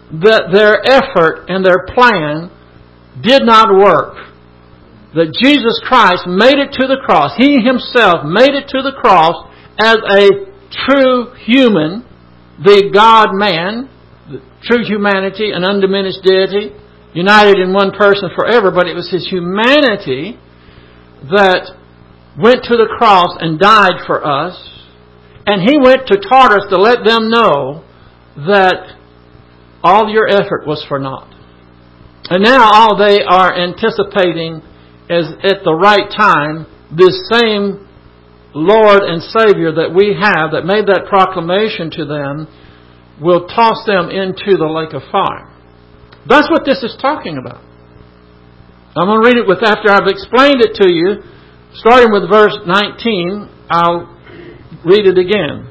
that their effort and their plan did not work. That Jesus Christ made it to the cross. He Himself made it to the cross as a true human, the God-man, the true humanity, an undiminished deity, united in one person forever, but it was His humanity that went to the cross and died for us. And He went to Tartarus to let them know that all your effort was for naught. And now all they are anticipating is at the right time, this same Lord and Savior that we have, that made that proclamation to them, will toss them into the lake of fire. That's what this is talking about. I'm going to read it with, after I've explained it to you, starting with verse nineteen, I'll read it again.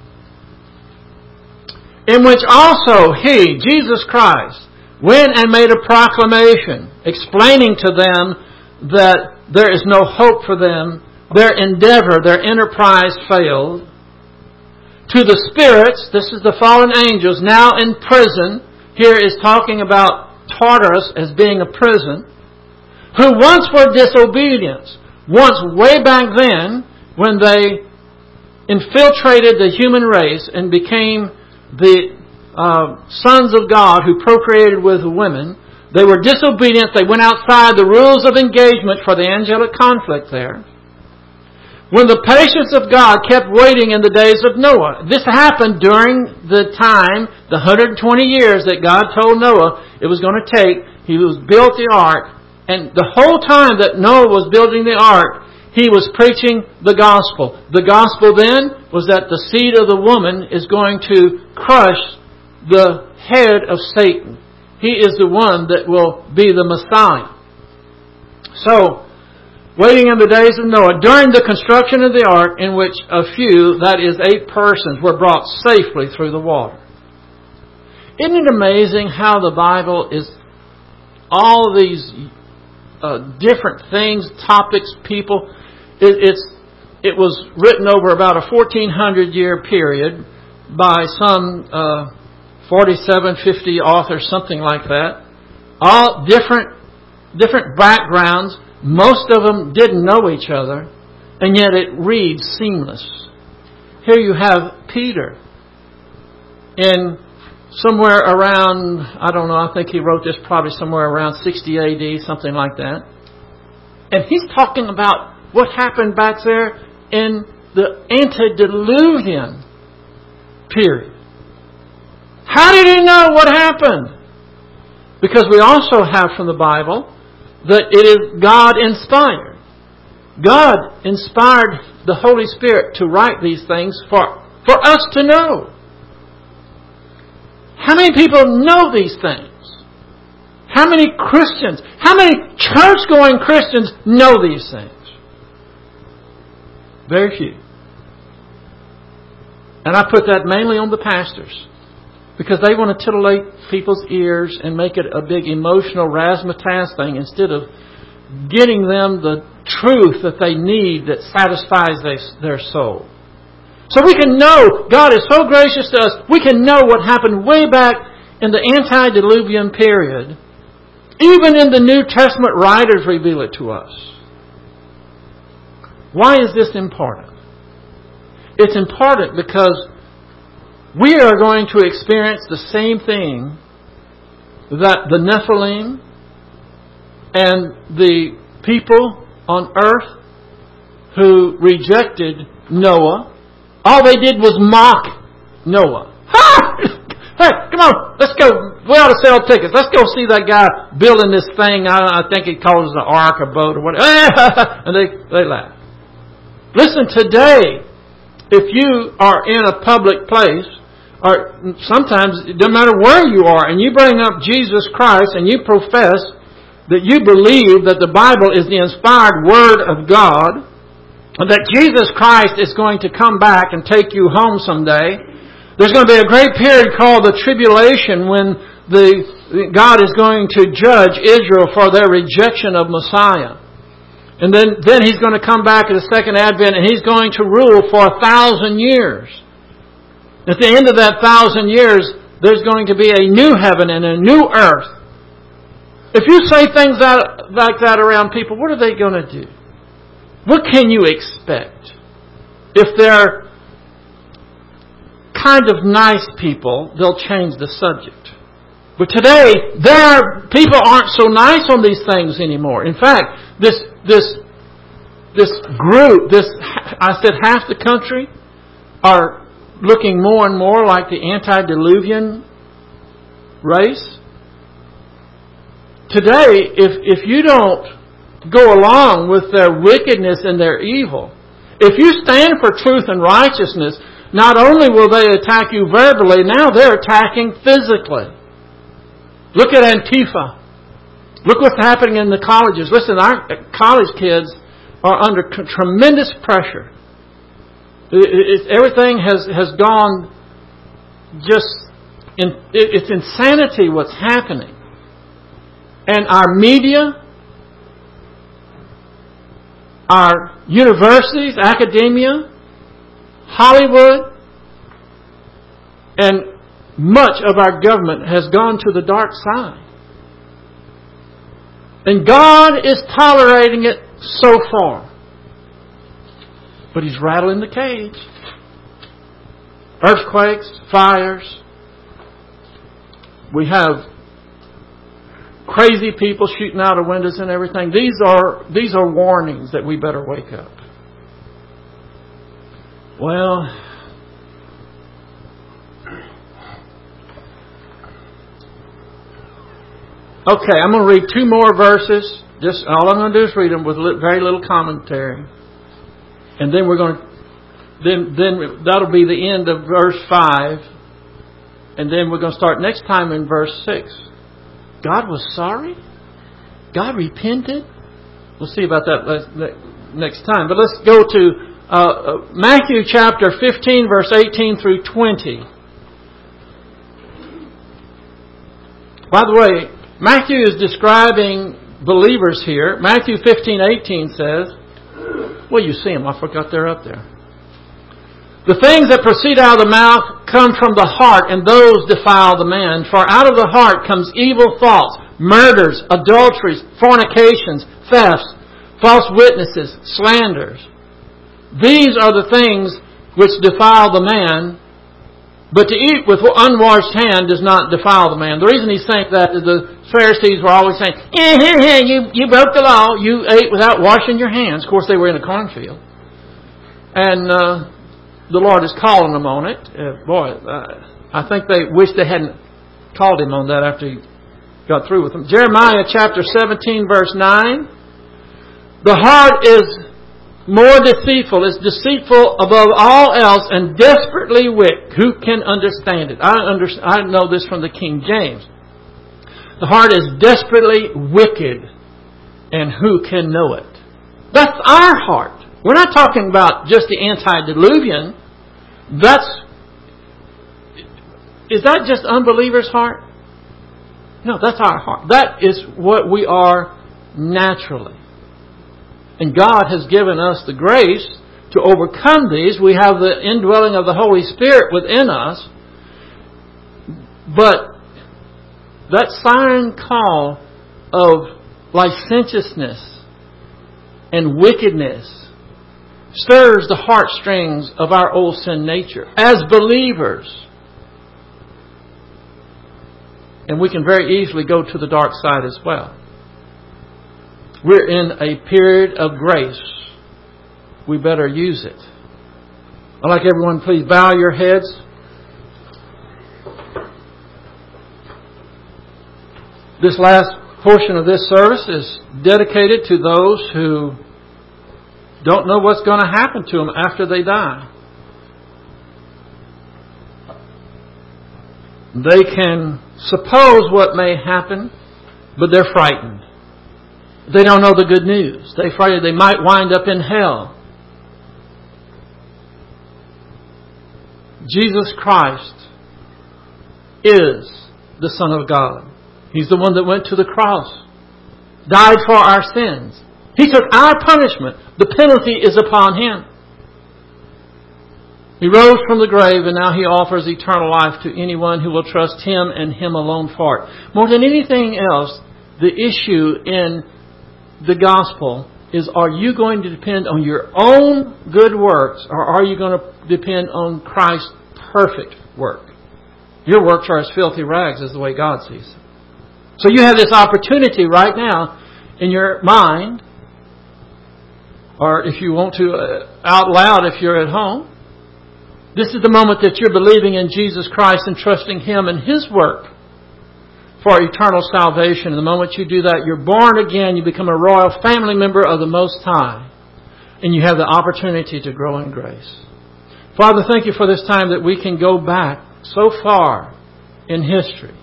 In which also He, Jesus Christ, went and made a proclamation, explaining to them that there is no hope for them. Their endeavor, their enterprise failed. To the spirits, this is the fallen angels, now in prison. Here is talking about Tartarus as being a prison. Who once were disobedient. Once, way back then, when they infiltrated the human race and became the uh, sons of God who procreated with women, they were disobedient. They went outside the rules of engagement for the angelic conflict there. When the patience of God kept waiting in the days of Noah. This happened during the time, the one hundred twenty years that God told Noah it was going to take. He was built the ark. And the whole time that Noah was building the ark, he was preaching the gospel. The gospel then was that the seed of the woman is going to crush the head of Satan. He is the one that will be the Messiah. So, waiting in the days of Noah, during the construction of the ark, in which a few, that is eight persons, were brought safely through the water. Isn't it amazing how the Bible is all of these uh, different things, topics, people? It, it's it was written over about a fourteen hundred year period by some uh, forty-seven, fifty authors, something like that. All different different backgrounds. Most of them didn't know each other, and yet it reads seamless. Here you have Peter in somewhere around, I don't know, I think he wrote this probably somewhere around sixty A D, something like that. And he's talking about what happened back there in the antediluvian period. How did he know what happened? Because we also have from the Bible that it is God inspired. God inspired the Holy Spirit to write these things for, for us to know. How many people know these things? How many Christians, how many church-going Christians know these things? Very few. And I put that mainly on the pastors, because they want to titillate people's ears and make it a big emotional razzmatazz thing instead of getting them the truth that they need that satisfies their soul. So we can know, God is so gracious to us, we can know what happened way back in the antediluvian period. Even in the New Testament writers reveal it to us. Why is this important? It's important because we are going to experience the same thing that the Nephilim and the people on earth who rejected Noah. All they did was mock Noah. Ha! Hey, come on, let's go. We ought to sell tickets. Let's go see that guy building this thing. I, I think he calls it an ark, a boat, or whatever. And they, they laugh. Listen, today, if you are in a public place, or sometimes it doesn't matter where you are, and you bring up Jesus Christ and you profess that you believe that the Bible is the inspired Word of God, and that Jesus Christ is going to come back and take you home someday, there's going to be a great period called the tribulation when the God is going to judge Israel for their rejection of Messiah. And then, then He's going to come back at the second advent and He's going to rule for a thousand years. At the end of that thousand years, there's going to be a new heaven and a new earth. If you say things that, like that around people, what are they going to do? What can you expect? If they're kind of nice people, they'll change the subject. But today, there are, people aren't so nice on these things anymore. In fact, this this this group, this I said half the country, are looking more and more like the antediluvian race. Today, if if you don't go along with their wickedness and their evil, if you stand for truth and righteousness, not only will they attack you verbally, now they're attacking physically. Look at Antifa. Look what's happening in the colleges. Listen, our college kids are under tremendous pressure. It, it, everything has, has gone just... In, it, it's insanity what's happening. And our media, our universities, academia, Hollywood, and much of our government has gone to the dark side. And God is tolerating it so far. But He's rattling the cage. Earthquakes, fires. We have crazy people shooting out of windows and everything. These are, these are warnings that we better wake up. Well, okay, I'm going to read two more verses. Just all I'm going to do is read them with very little commentary, and then we're going to then then that'll be the end of verse five, and then we're going to start next time in verse six. God was sorry. God repented. We'll see about that next time. But let's go to uh, Matthew chapter fifteen, verse eighteen through twenty. By the way, Matthew is describing believers here. Matthew fifteen eighteen says, well, you see them. I forgot they're up there. The things that proceed out of the mouth come from the heart, and those defile the man. For out of the heart comes evil thoughts, murders, adulteries, fornications, thefts, false witnesses, slanders. These are the things which defile the man. But to eat with unwashed hand does not defile the man. The reason he's saying that is the Pharisees were always saying, eh, eh, eh, you, you broke the law. You ate without washing your hands. Of course, they were in a cornfield. And uh, the Lord is calling them on it. Uh, boy, uh, I think they wish they hadn't called Him on that after He got through with them. Jeremiah chapter seventeen, verse nine. The heart is more deceitful, is deceitful above all else, and desperately wicked. Who can understand it? I, under, I know this from the King James. The heart is desperately wicked, and who can know it? That's our heart. We're not talking about just the antediluvian. That's, is that just unbelievers' heart? No, that's our heart. That is what we are naturally. And God has given us the grace to overcome these. We have the indwelling of the Holy Spirit within us. But that siren call of licentiousness and wickedness stirs the heartstrings of our old sin nature as believers. And we can very easily go to the dark side as well. We're in a period of grace. We better use it. I'd like everyone, please bow your heads. This last portion of this service is dedicated to those who don't know what's going to happen to them after they die. They can suppose what may happen, but they're frightened. They don't know the good news. They're afraid they might wind up in hell. Jesus Christ is the Son of God. He's the one that went to the cross, died for our sins. He took our punishment. The penalty is upon Him. He rose from the grave, and now He offers eternal life to anyone who will trust Him and Him alone for it. More than anything else, the issue in the gospel is, are you going to depend on your own good works, or are you going to depend on Christ's perfect work? Your works are as filthy rags, is the way God sees it. So you have this opportunity right now in your mind, or if you want to uh, out loud if you're at home. This is the moment that you're believing in Jesus Christ and trusting Him and His work for eternal salvation. And the moment you do that, you're born again. You become a royal family member of the Most High. And you have the opportunity to grow in grace. Father, thank You for this time that we can go back so far in history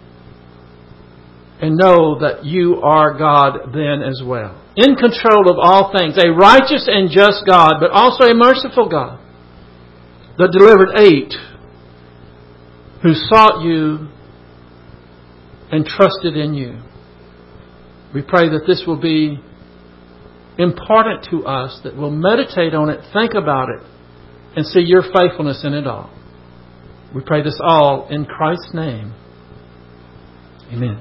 and know that You are God then as well. In control of all things. A righteous and just God, but also a merciful God that delivered eight who sought You and trusted in You. We pray that this will be important to us, that we'll meditate on it, think about it, and see Your faithfulness in it all. We pray this all in Christ's name. Amen.